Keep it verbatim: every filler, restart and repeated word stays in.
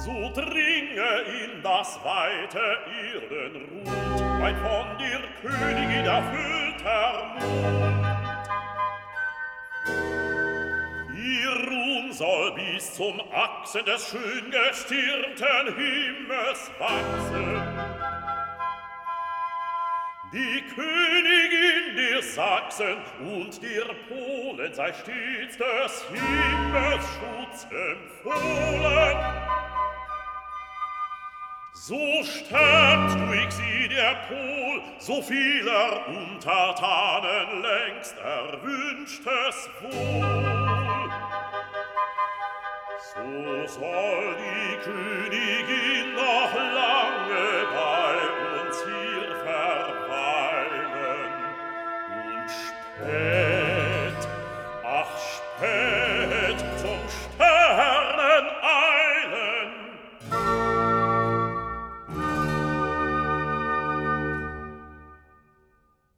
so dringe in das weite Erdenrund ein von der Königin erfüllter Mund. Ihr Ruhm soll bis zum Achsen des schön gestirnten Himmels wachsen. Die Königin der Sachsen und der Polen sei stets des Himmels Schutz empfohlen. So stärkt durch sie der Pol so vieler Untertanen längst erwünschtes Wohl. So soll die Königin noch lange bei uns hier verweilen und später